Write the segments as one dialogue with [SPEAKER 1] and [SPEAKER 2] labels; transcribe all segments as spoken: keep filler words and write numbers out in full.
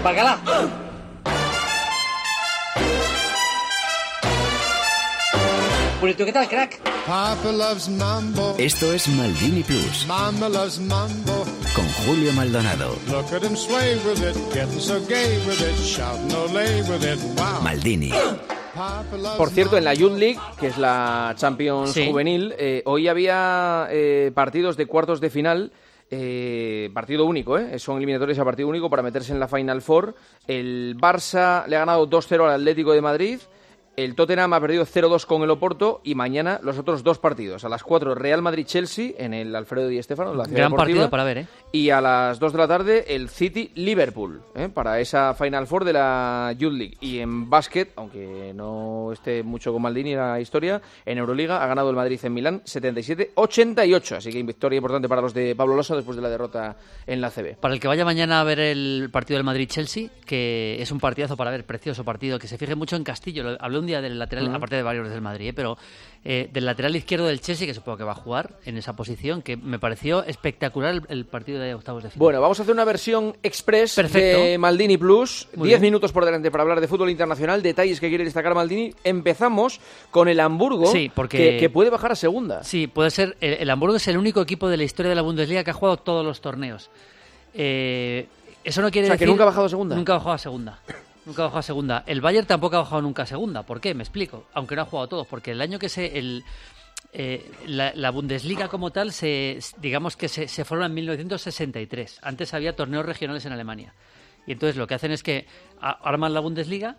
[SPEAKER 1] Bacalá. Bueno, ¿tú qué tal, crack?
[SPEAKER 2] Papa loves mambo.
[SPEAKER 3] Esto es Maldini Plus.
[SPEAKER 2] Mama loves mambo.
[SPEAKER 3] Con Julio Maldonado.
[SPEAKER 2] Look at him sway with it, getting so gay with it, shouting olé with it, wow.
[SPEAKER 3] Maldini.
[SPEAKER 4] Por cierto, en la Youth League, que es la Champions
[SPEAKER 5] sí.
[SPEAKER 4] juvenil, eh, hoy había eh, partidos de cuartos de final. Eh, partido único, ¿eh? Son eliminatorios a partido único para meterse en la Final Four. El Barça le ha ganado dos cero al Atlético de Madrid. El Tottenham ha perdido cero dos con el Oporto y mañana los otros dos partidos. A las cuatro, Real Madrid-Chelsea en el Alfredo Di Stéfano, en la Ciudad
[SPEAKER 5] Gran
[SPEAKER 4] Deportiva.
[SPEAKER 5] partido para ver, ¿eh?
[SPEAKER 4] Y a las dos de la tarde, el City-Liverpool, ¿eh? Para esa Final Four de la Youth League. Y en básquet, aunque no esté mucho con Maldini la historia, en Euroliga ha ganado el Madrid en Milán setenta y siete ochenta y ocho. Así que victoria importante para los de Pablo Laso después de la derrota en la A C B.
[SPEAKER 5] Para el que vaya mañana a ver el partido del Madrid-Chelsea, que es un partidazo para ver, precioso partido, que se fije mucho en Castillo. Lo- Hablé un día del lateral, uh-huh. aparte de varios del Madrid, ¿eh? pero eh, del lateral izquierdo del Chelsea, que supongo que va a jugar en esa posición, que me pareció espectacular el, el partido de octavos de final.
[SPEAKER 4] Bueno, vamos a hacer una versión express
[SPEAKER 5] Perfecto.
[SPEAKER 4] de Maldini Plus.
[SPEAKER 5] Muy
[SPEAKER 4] Diez
[SPEAKER 5] bien.
[SPEAKER 4] minutos por delante para hablar de fútbol internacional, detalles que quiere destacar Maldini. Empezamos con el Hamburgo,
[SPEAKER 5] Sí, porque-
[SPEAKER 4] que, que puede bajar a segunda.
[SPEAKER 5] Sí, puede ser. El, el Hamburgo es el único equipo de la historia de la Bundesliga que ha jugado todos los torneos. Eh, eso no quiere
[SPEAKER 4] O sea, que
[SPEAKER 5] decir...
[SPEAKER 4] nunca ha bajado a segunda.
[SPEAKER 5] Nunca ha bajado a segunda. Nunca ha bajado a segunda. El Bayern tampoco ha bajado nunca a segunda. ¿Por qué? Me explico. Aunque no ha jugado todos. Porque el año que se... El, eh, la, la Bundesliga como tal, se, digamos que se, se formó en mil novecientos sesenta y tres. Antes había torneos regionales en Alemania. Y entonces lo que hacen es que a- arman la Bundesliga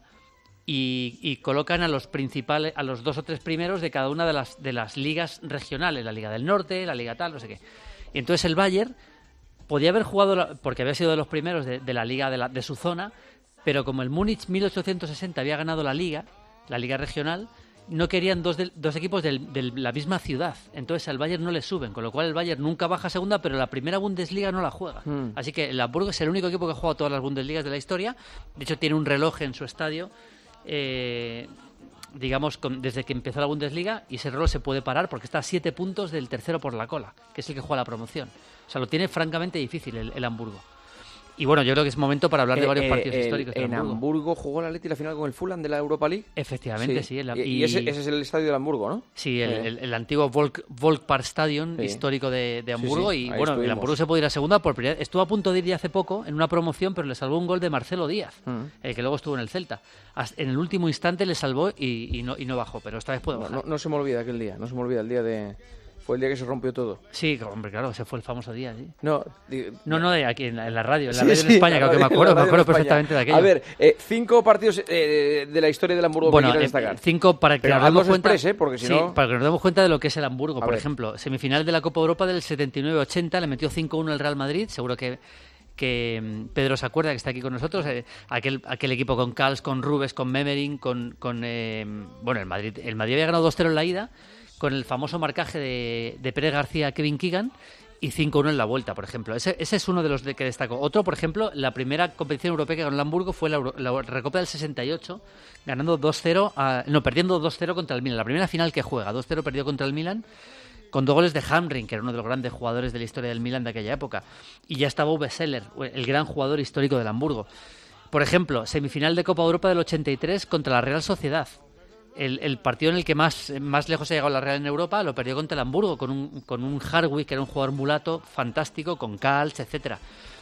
[SPEAKER 5] y, y colocan a los principales, a los dos o tres primeros de cada una de las, de las ligas regionales. La Liga del Norte, la Liga tal, no sé qué. Y entonces el Bayern podía haber jugado, la- porque había sido de los primeros de, de la liga de, la, de su zona, pero como el Múnich mil ochocientos sesenta había ganado la liga, la liga regional, no querían dos, del- dos equipos del- de la misma ciudad. Entonces al Bayern no le suben, con lo cual el Bayern nunca baja a segunda, pero la primera Bundesliga no la juega.
[SPEAKER 4] Mm.
[SPEAKER 5] Así que el Hamburgo es el único equipo que ha jugado todas las Bundesligas de la historia. De hecho, tiene un reloj en su estadio, eh, digamos, con- desde que empezó la Bundesliga, y ese reloj se puede parar porque está a siete puntos del tercero por la cola, que es el que juega la promoción. O sea, lo tiene francamente difícil el, el Hamburgo. Y bueno, yo creo que es momento para hablar de
[SPEAKER 4] Eh,
[SPEAKER 5] varios
[SPEAKER 4] eh,
[SPEAKER 5] partidos
[SPEAKER 4] el-
[SPEAKER 5] históricos del
[SPEAKER 4] En
[SPEAKER 5] Hamburgo.
[SPEAKER 4] Hamburgo jugó la Atleti la final con el Fulham de la Europa League.
[SPEAKER 5] Efectivamente, sí. el-
[SPEAKER 4] y y ese, ese es el estadio del Hamburgo, ¿no?
[SPEAKER 5] Sí, el,
[SPEAKER 4] Eh.
[SPEAKER 5] el- el antiguo Volk, Volkspark Stadion
[SPEAKER 4] Sí.
[SPEAKER 5] histórico de, de Hamburgo.
[SPEAKER 4] sí,
[SPEAKER 5] Y
[SPEAKER 4] ahí
[SPEAKER 5] bueno, el
[SPEAKER 4] estuvimos.
[SPEAKER 5] Hamburgo se puede ir a segunda por primera vez. Estuvo a punto de ir ya hace poco en una promoción, pero le salvó un gol de Marcelo Díaz,
[SPEAKER 4] Mm.
[SPEAKER 5] el que luego estuvo en el Celta. Hasta- en el último instante le salvó y, y no, y no bajó, pero esta vez puede
[SPEAKER 4] No,
[SPEAKER 5] bajar.
[SPEAKER 4] no- no se me olvida aquel día, no se me olvida el día de... Fue el día que se rompió todo.
[SPEAKER 5] Sí, hombre, claro, ese fue el famoso día, sí.
[SPEAKER 4] No, di-
[SPEAKER 5] No, no, de aquí en la, en la radio, en la
[SPEAKER 4] Sí,
[SPEAKER 5] radio
[SPEAKER 4] sí,
[SPEAKER 5] en España,
[SPEAKER 4] la
[SPEAKER 5] creo que me
[SPEAKER 4] radio-
[SPEAKER 5] acuerdo,
[SPEAKER 4] la
[SPEAKER 5] me
[SPEAKER 4] radio
[SPEAKER 5] acuerdo
[SPEAKER 4] en España.
[SPEAKER 5] perfectamente de aquello.
[SPEAKER 4] A ver, eh, cinco partidos eh, de la historia del Hamburgo
[SPEAKER 5] Bueno,
[SPEAKER 4] que quieras
[SPEAKER 5] eh,
[SPEAKER 4] destacar.
[SPEAKER 5] cinco para que
[SPEAKER 4] Pero
[SPEAKER 5] nos demos
[SPEAKER 4] hazlos
[SPEAKER 5] cuenta,
[SPEAKER 4] express, ¿eh? Porque si
[SPEAKER 5] sí,
[SPEAKER 4] no-
[SPEAKER 5] para que nos demos cuenta de lo que es el Hamburgo.
[SPEAKER 4] A
[SPEAKER 5] Por
[SPEAKER 4] ver.
[SPEAKER 5] ejemplo, semifinal de la Copa Europa del setenta y nueve ochenta, le metió cinco uno al Real Madrid, seguro que que mm, Pedro se acuerda, que está aquí con nosotros, eh, aquel aquel equipo con Kals, con Rubes, con Memmering, con, con eh, bueno, el Madrid el Madrid había ganado dos cero en la ida, con el famoso marcaje de, de Pérez García, Kevin Keegan, y cinco uno en la vuelta, por ejemplo. Ese, ese es uno de los de que destaco. Otro, por ejemplo, la primera competición europea que ganó el Hamburgo fue la, Euro- la Recopa del sesenta y ocho, ganando dos cero, a- no, perdiendo dos cero contra el Milan. La primera final que juega, dos cero perdió contra el Milan, con dos goles de Hamrin, que era uno de los grandes jugadores de la historia del Milan de aquella época. Y ya estaba Uwe Seller, el gran jugador histórico del Hamburgo. Por ejemplo, semifinal de Copa Europa del ochenta y tres contra la Real Sociedad. El, el partido en el que más, más lejos ha llegado la Real en Europa lo perdió contra el Hamburgo, con un, con un Hartwig, que era un jugador mulato fantástico, con Kals, etcétera.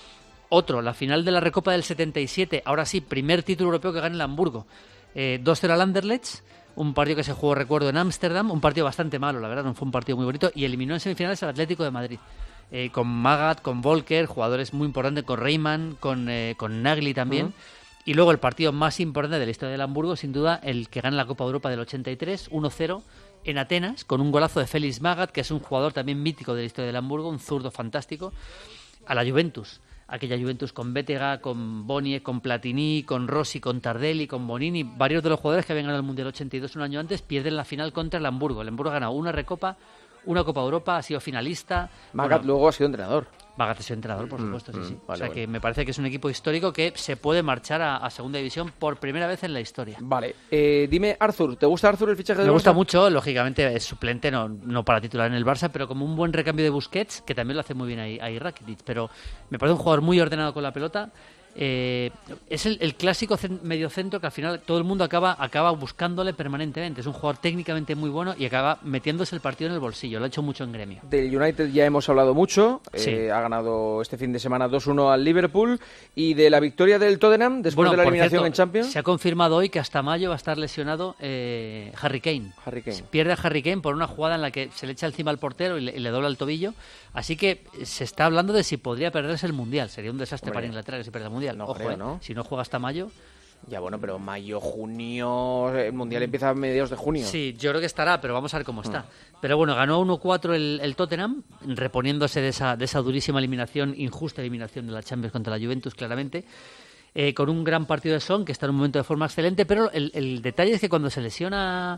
[SPEAKER 5] Otro, la final de la Recopa del setenta y siete, ahora sí, primer título europeo que gana el Hamburgo. Eh, dos cero al Anderlecht, un partido que se jugó, recuerdo, en Ámsterdam, un partido bastante malo, la verdad, no fue un partido muy bonito, y eliminó en semifinales al Atlético de Madrid. Eh, con Magath, con Volker, jugadores muy importantes, con Reimann, con, eh, con Nagli también. Uh-huh. Y luego el partido más importante de la historia del Hamburgo, sin duda, el que gana la Copa Europa del ochenta y tres, uno cero, en Atenas, con un golazo de Félix Magath, que es un jugador también mítico de la historia del Hamburgo, un zurdo fantástico, a la Juventus. Aquella Juventus con Bétega, con Boniek, con Platini, con Rossi, con Tardelli, con Bonini. Varios de los jugadores que habían ganado el Mundial ochenta y dos un año antes pierden la final contra el Hamburgo. El Hamburgo ha ganado una Recopa, una Copa Europa, ha sido finalista.
[SPEAKER 4] Magath bueno, luego ha sido entrenador.
[SPEAKER 5] Magath ha sido entrenador, por supuesto, mm, sí, sí.
[SPEAKER 4] Vale,
[SPEAKER 5] o sea
[SPEAKER 4] vale.
[SPEAKER 5] que me parece que es un equipo histórico que se puede marchar a, a Segunda División por primera vez en la historia.
[SPEAKER 4] Vale. Eh, dime, Arthur, ¿te gusta Arthur el fichaje de
[SPEAKER 5] Me gusta
[SPEAKER 4] Barça?
[SPEAKER 5] mucho, lógicamente es suplente, no, no para titular en el Barça, pero como un buen recambio de Busquets, que también lo hace muy bien ahí, ahí Rakitic. Pero me parece un jugador muy ordenado con la pelota. Eh, es el, el clásico cen- mediocentro que al final todo el mundo acaba, acaba buscándole permanentemente. Es un jugador técnicamente muy bueno y acaba metiéndose el partido en el bolsillo. Lo ha hecho mucho en Gremio.
[SPEAKER 4] Del United ya hemos hablado mucho.
[SPEAKER 5] Sí.
[SPEAKER 4] Eh, ha ganado este fin de semana dos uno al Liverpool. Y de la victoria del Tottenham después
[SPEAKER 5] Bueno,
[SPEAKER 4] de la
[SPEAKER 5] por
[SPEAKER 4] eliminación
[SPEAKER 5] cierto,
[SPEAKER 4] en Champions.
[SPEAKER 5] se ha confirmado hoy que hasta mayo va a estar lesionado eh, Harry Kane.
[SPEAKER 4] Harry Kane.
[SPEAKER 5] Pierde a Harry Kane por una jugada en la que se le echa encima al portero y le, y le dobla el tobillo. Así que se está hablando de si podría perderse el Mundial. Sería un desastre
[SPEAKER 4] Hombre,
[SPEAKER 5] para Inglaterra que se pierda el Mundial.
[SPEAKER 4] no
[SPEAKER 5] Ojo,
[SPEAKER 4] creo,
[SPEAKER 5] eh,
[SPEAKER 4] ¿no?
[SPEAKER 5] Si no juega hasta mayo.
[SPEAKER 4] Ya bueno, pero mayo, junio, el Mundial empieza a mediados de junio.
[SPEAKER 5] Sí, yo creo que estará, pero vamos a ver cómo está. Pero bueno, ganó uno cuatro el, el Tottenham, reponiéndose de esa, de esa durísima eliminación, injusta eliminación de la Champions contra la Juventus, claramente. Eh, con un gran partido de Son, que está en un momento de forma excelente, pero el, el detalle es que cuando se lesiona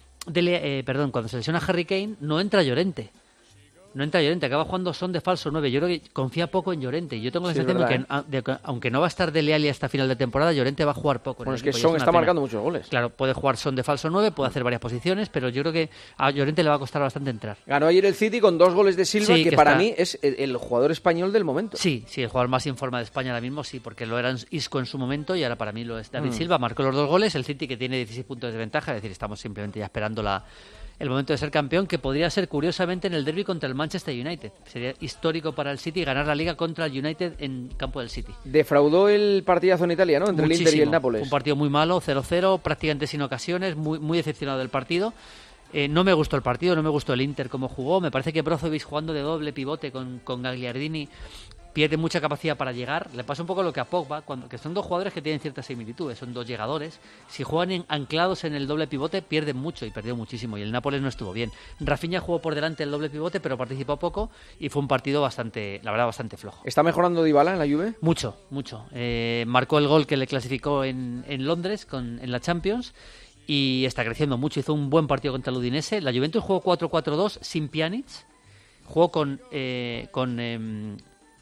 [SPEAKER 5] Dele, eh, perdón, cuando se lesiona Harry Kane, no entra Llorente. No entra Llorente, acaba jugando Son de falso nueve. Yo creo que confía poco en Llorente. Yo tengo la
[SPEAKER 4] Sí,
[SPEAKER 5] sensación
[SPEAKER 4] verdad,
[SPEAKER 5] de, que, a- de que aunque no va a estar Dele Alli hasta final de temporada, Llorente va a jugar poco. en
[SPEAKER 4] Bueno,
[SPEAKER 5] el
[SPEAKER 4] es que
[SPEAKER 5] equipo, y
[SPEAKER 4] Son
[SPEAKER 5] una
[SPEAKER 4] está
[SPEAKER 5] pena.
[SPEAKER 4] marcando muchos goles.
[SPEAKER 5] Claro, puede jugar Son de falso nueve, puede hacer varias posiciones, pero yo creo que a Llorente le va a costar bastante entrar.
[SPEAKER 4] Ganó ayer el City con dos goles de Silva,
[SPEAKER 5] Sí,
[SPEAKER 4] que,
[SPEAKER 5] que
[SPEAKER 4] para
[SPEAKER 5] está-
[SPEAKER 4] mí es el, el jugador español del momento.
[SPEAKER 5] Sí, sí, el jugador más en forma de España ahora mismo, sí, porque lo era Isco en su momento y ahora para mí lo es David
[SPEAKER 4] Mm.
[SPEAKER 5] Silva. Marcó los dos goles, el City que tiene dieciséis puntos de ventaja, es decir, estamos simplemente ya esperando la, el momento de ser campeón, que podría ser curiosamente en el derbi contra el Manchester United. Sería histórico para el City ganar la Liga contra el United en campo del City.
[SPEAKER 4] Defraudó el partidazo en Italia, ¿no? Entre el Inter y el
[SPEAKER 5] Muchísimo.
[SPEAKER 4] Nápoles.
[SPEAKER 5] Un partido muy malo, cero cero, prácticamente sin ocasiones, muy, muy decepcionado del partido. Eh, no me gustó el partido, no me gustó el Inter como jugó. Me parece que Brozovic jugando de doble pivote con, con Gagliardini pierde mucha capacidad para llegar. Le pasa un poco lo que a Pogba, cuando, que son dos jugadores que tienen ciertas similitudes, son dos llegadores. Si juegan en- anclados en el doble pivote, pierden mucho y perdió muchísimo. Y el Nápoles no estuvo bien. Rafinha jugó por delante el doble pivote, pero participó poco y fue un partido bastante, la verdad, bastante flojo.
[SPEAKER 4] ¿Está mejorando Dybala en la Juve?
[SPEAKER 5] Mucho, mucho. Eh, marcó el gol que le clasificó en, en Londres con, en la Champions y está creciendo mucho. Hizo un buen partido contra el Udinese. La Juventus jugó cuatro cuatro dos sin Pjanic. Jugó con, eh, con em,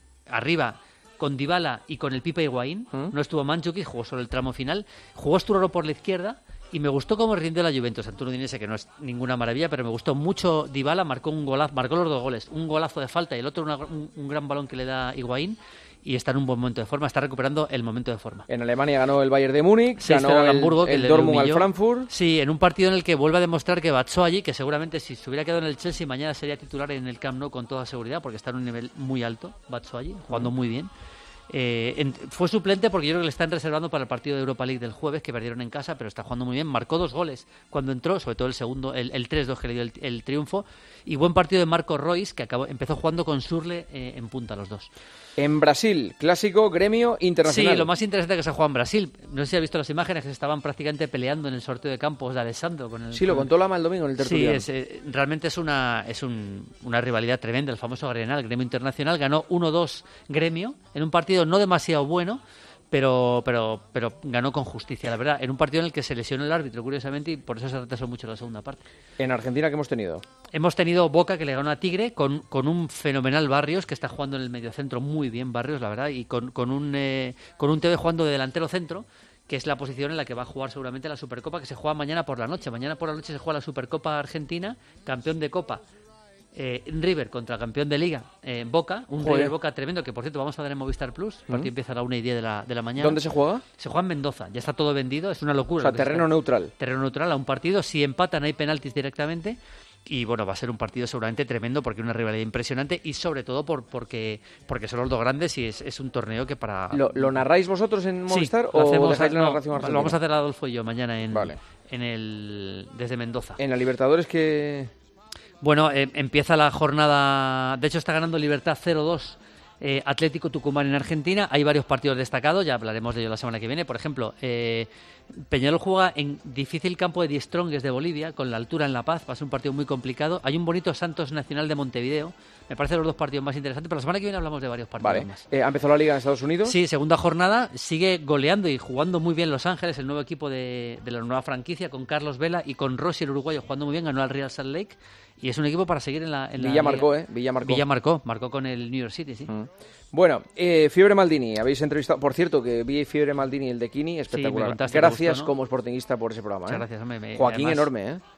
[SPEAKER 5] arriba con Dybala y con el Pipa Higuaín.
[SPEAKER 4] ¿Mm?
[SPEAKER 5] No estuvo Mandzukic, jugó solo el tramo final. Jugó Sturaro por la izquierda. Y me gustó cómo rindió la Juventus ante un Udinese, que no es ninguna maravilla, pero me gustó mucho Dybala, marcó un golazo, marcó los dos goles, un golazo de falta y el otro una- un, un gran balón que le da Higuaín, y está en un buen momento de forma, está recuperando el momento de forma.
[SPEAKER 4] En Alemania ganó el Bayern de Múnich,
[SPEAKER 5] seis cero
[SPEAKER 4] ganó
[SPEAKER 5] al
[SPEAKER 4] el,
[SPEAKER 5] Hamburgo, que
[SPEAKER 4] el
[SPEAKER 5] le
[SPEAKER 4] Dortmund al
[SPEAKER 5] humilló.
[SPEAKER 4] Frankfurt.
[SPEAKER 5] Sí, en un partido en el que vuelve a demostrar que Batshuayi, que seguramente si se hubiera quedado en el Chelsea mañana sería titular en el Camp Nou con toda seguridad, porque está en un nivel muy alto, Batshuayi, jugando muy bien. Eh, en- fue suplente porque yo creo que le están reservando para el partido de Europa League del jueves, que perdieron en casa, pero está jugando muy bien. Marcó dos goles cuando entró, sobre todo el segundo, el, el tres dos que le dio el, el triunfo. Y buen partido de Marco Royce, que acabó, empezó jugando con Surle eh, en punta los dos.
[SPEAKER 4] En Brasil, clásico Gremio Internacional.
[SPEAKER 5] Sí, lo más interesante que se ha jugado en Brasil. No sé si ha visto las imágenes que se estaban prácticamente peleando en el sorteo de campos de Alessandro. Con el,
[SPEAKER 4] Sí, lo
[SPEAKER 5] con-
[SPEAKER 4] contó Lama el domingo en el
[SPEAKER 5] Sí,
[SPEAKER 4] tertuliano.
[SPEAKER 5] es, eh, realmente es una es un- una rivalidad tremenda, el famoso Grenal, Gremio Internacional. Ganó uno dos Gremio en un partido no demasiado bueno, pero pero pero ganó con justicia, la verdad. En un partido en el que se lesionó el árbitro, curiosamente, y por eso se retrasó mucho la segunda parte.
[SPEAKER 4] En Argentina, ¿qué hemos tenido?
[SPEAKER 5] Hemos tenido Boca, que le ganó a Tigre, con, con un fenomenal Barrios, que está jugando en el mediocentro muy bien, Barrios, la verdad, y con, con un eh, con un T V jugando de delantero centro, que es la posición en la que va a jugar seguramente la Supercopa, que se juega mañana por la noche. Mañana por la noche se juega la Supercopa Argentina, campeón de Copa. Eh, River contra campeón de Liga, eh, Boca, un
[SPEAKER 4] Joder.
[SPEAKER 5] River Boca tremendo, que por cierto vamos a dar en Movistar Plus. El partido empieza a la una y diez de la, de la mañana.
[SPEAKER 4] ¿Dónde se juega?
[SPEAKER 5] Se juega en Mendoza, ya está todo vendido, es una locura.
[SPEAKER 4] O sea,
[SPEAKER 5] lo que se
[SPEAKER 4] terreno
[SPEAKER 5] está-
[SPEAKER 4] neutral.
[SPEAKER 5] terreno neutral a un partido. Si empatan hay penaltis directamente y bueno, va a ser un partido seguramente tremendo porque una rivalidad impresionante y sobre todo por porque porque son los dos grandes y es, es un torneo que para...
[SPEAKER 4] ¿Lo, lo narráis vosotros en
[SPEAKER 5] Sí,
[SPEAKER 4] Movistar
[SPEAKER 5] lo
[SPEAKER 4] o
[SPEAKER 5] hacemos-
[SPEAKER 4] dejáis la
[SPEAKER 5] no,
[SPEAKER 4] narración argentina?
[SPEAKER 5] lo vamos a hacer Adolfo y yo mañana en,
[SPEAKER 4] Vale.
[SPEAKER 5] en el desde Mendoza.
[SPEAKER 4] En la Libertadores, que
[SPEAKER 5] Bueno, eh, empieza la jornada, de hecho está ganando Libertad cero dos eh, Atlético Tucumán en Argentina. Hay varios partidos destacados, ya hablaremos de ello la semana que viene. Por ejemplo, eh, Peñarol juega en difícil campo de Die Strongest de Bolivia, con la altura en La Paz, va a ser un partido muy complicado. Hay un bonito Santos Nacional de Montevideo, me parecen los dos partidos más interesantes, pero la semana que viene hablamos de varios partidos
[SPEAKER 4] vale.
[SPEAKER 5] más.
[SPEAKER 4] Eh, ha empezado la Liga en Estados Unidos.
[SPEAKER 5] Sí, segunda jornada, sigue goleando y jugando muy bien Los Ángeles, el nuevo equipo de, de la nueva franquicia, con Carlos Vela y con Rossi, el uruguayo, jugando muy bien, ganó al Real Salt Lake y es un equipo para seguir en la, en la
[SPEAKER 4] Villa
[SPEAKER 5] liga.
[SPEAKER 4] marcó, ¿eh? Villa marcó.
[SPEAKER 5] Villa marcó, marcó con el New York City, sí.
[SPEAKER 4] Mm. Bueno, eh, Fiebre Maldini, habéis entrevistado, por cierto, que vi Fiebre Maldini, el de Kini, espectacular.
[SPEAKER 5] contaste, te
[SPEAKER 4] Gracias
[SPEAKER 5] gustó, ¿no?
[SPEAKER 4] como sportingista por ese programa.
[SPEAKER 5] Muchas
[SPEAKER 4] ¿eh?
[SPEAKER 5] gracias, hombre. Me-
[SPEAKER 4] Joaquín
[SPEAKER 5] además,
[SPEAKER 4] enorme, ¿eh?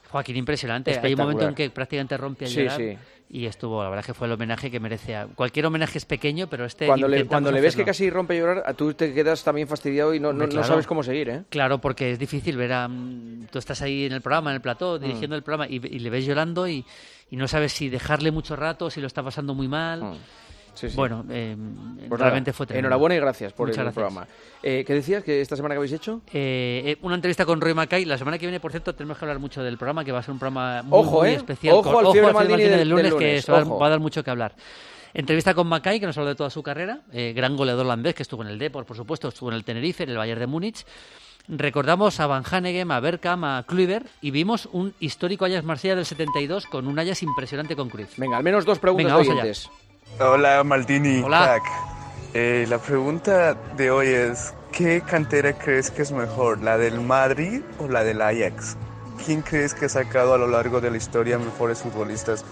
[SPEAKER 5] Joaquín, impresionante. Hay un momento en que prácticamente rompe a
[SPEAKER 4] sí,
[SPEAKER 5] llorar
[SPEAKER 4] sí.
[SPEAKER 5] y estuvo, la verdad que fue el homenaje que merece. A... Cualquier homenaje es pequeño, pero este
[SPEAKER 4] Cuando le, cuando le ves
[SPEAKER 5] hacerlo.
[SPEAKER 4] que casi rompe a llorar, tú te quedas también fastidiado y no,
[SPEAKER 5] Hombre,
[SPEAKER 4] no,
[SPEAKER 5] claro.
[SPEAKER 4] no sabes cómo seguir, ¿eh?
[SPEAKER 5] Claro, porque es difícil ver a... Tú estás ahí en el programa, en el plató, dirigiendo mm. el programa y, y le ves llorando y, y no sabes si dejarle mucho rato, si lo está pasando muy mal... Mm. Sí, sí. Bueno, eh, pues realmente nada, fue tremendo.
[SPEAKER 4] Enhorabuena y gracias por
[SPEAKER 5] Muchas
[SPEAKER 4] el
[SPEAKER 5] gracias.
[SPEAKER 4] programa. Eh, ¿Qué decías que esta semana que habéis hecho?
[SPEAKER 5] Eh, eh, una entrevista con Roy Mackay. La semana que viene, por cierto, tenemos que hablar mucho del programa, que va a ser un programa muy,
[SPEAKER 4] ojo,
[SPEAKER 5] muy
[SPEAKER 4] eh.
[SPEAKER 5] especial.
[SPEAKER 4] Ojo
[SPEAKER 5] con,
[SPEAKER 4] al Fiebre
[SPEAKER 5] ojo,
[SPEAKER 4] Maldini
[SPEAKER 5] del,
[SPEAKER 4] del,
[SPEAKER 5] del lunes,
[SPEAKER 4] del lunes,
[SPEAKER 5] que se va, va a dar mucho que hablar. Entrevista con Mackay, que nos habló de toda su carrera. Eh, gran goleador holandés, que estuvo en el Depor, por supuesto, estuvo en el Tenerife, en el Bayern de Múnich. Recordamos a Van Hanegem, a Bergkamp, a Kluivert y vimos un histórico Ajax Marsella del setenta y dos con un Ajax impresionante con Cruyff.
[SPEAKER 4] Venga, al menos dos preguntas
[SPEAKER 5] Venga,
[SPEAKER 4] de oyentes.
[SPEAKER 6] Hola, Maldini.
[SPEAKER 5] Hola.
[SPEAKER 6] Crack. Eh, la pregunta de hoy es, ¿qué cantera crees que es mejor, la del Madrid o la del Ajax? ¿Quién crees que ha sacado a lo largo de la historia mejores futbolistas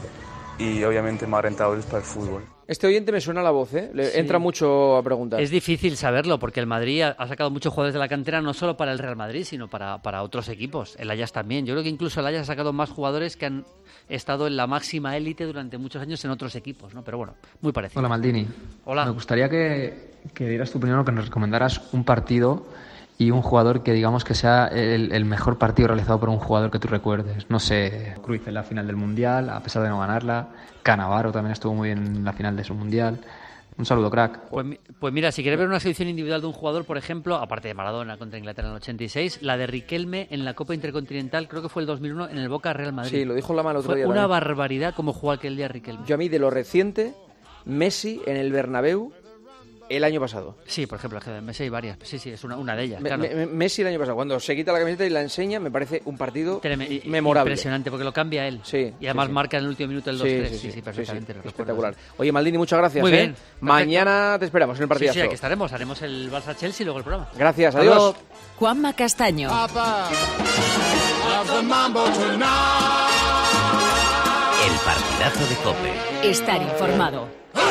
[SPEAKER 6] y obviamente más rentables para el fútbol?
[SPEAKER 4] Este oyente me suena la voz, ¿eh? Le
[SPEAKER 5] Sí.
[SPEAKER 4] entra mucho a preguntar.
[SPEAKER 5] Es difícil saberlo porque el Madrid ha, ha sacado muchos jugadores de la cantera no solo para el Real Madrid, sino para, para otros equipos. El Ajax también. Yo creo que incluso el Ajax ha sacado más jugadores que han estado en la máxima élite durante muchos años en otros equipos, ¿no? Pero bueno, muy parecido.
[SPEAKER 7] Hola, Maldini.
[SPEAKER 5] Hola.
[SPEAKER 7] Me gustaría que, que dieras tu opinión o que nos recomendaras un partido y un jugador que digamos que sea el, el mejor partido realizado por un jugador que tú recuerdes. No sé, Cruyff en la final del Mundial, a pesar de no ganarla. Cannavaro también estuvo muy bien en la final de su Mundial. Un saludo, crack.
[SPEAKER 5] Pues, pues mira, si quieres ver una selección individual de un jugador, por ejemplo, aparte de Maradona contra Inglaterra en el ochenta y seis, la de Riquelme en la Copa Intercontinental, creo que fue el dos mil uno, en el Boca Real Madrid.
[SPEAKER 4] Sí, lo dijo Lama el otro
[SPEAKER 5] fue
[SPEAKER 4] día
[SPEAKER 5] una
[SPEAKER 4] también.
[SPEAKER 5] barbaridad como jugó aquel día Riquelme.
[SPEAKER 4] Yo a mí, de lo reciente, Messi en el Bernabéu el año pasado.
[SPEAKER 5] Sí, por ejemplo, Messi hay varias. Sí, sí, es una, una de ellas,
[SPEAKER 4] Me,
[SPEAKER 5] claro.
[SPEAKER 4] me, Messi el año pasado, cuando se quita la camiseta y la enseña, me parece un partido
[SPEAKER 5] Trem-
[SPEAKER 4] memorable.
[SPEAKER 5] Impresionante, porque lo cambia él.
[SPEAKER 4] Sí,
[SPEAKER 5] y además
[SPEAKER 4] sí, sí.
[SPEAKER 5] marca en el último minuto el dos tres.
[SPEAKER 4] Sí,
[SPEAKER 5] Sí, sí,
[SPEAKER 4] sí, sí,
[SPEAKER 5] perfectamente.
[SPEAKER 4] sí,
[SPEAKER 5] lo
[SPEAKER 4] sí.
[SPEAKER 5] recuerdo.
[SPEAKER 4] Espectacular. Oye, Maldini, muchas gracias.
[SPEAKER 5] Muy
[SPEAKER 4] ¿eh?
[SPEAKER 5] bien, perfecto.
[SPEAKER 4] Mañana te esperamos en el
[SPEAKER 5] Sí,
[SPEAKER 4] partidazo.
[SPEAKER 5] sí, aquí estaremos. Haremos el Barça-Chelsea y luego el programa.
[SPEAKER 4] Gracias,
[SPEAKER 5] Hasta
[SPEAKER 4] adiós.
[SPEAKER 5] luego.
[SPEAKER 8] Juanma Castaño.
[SPEAKER 2] Papa of the mambo tonight.
[SPEAKER 3] El partidazo de COPE.
[SPEAKER 8] Estar informado.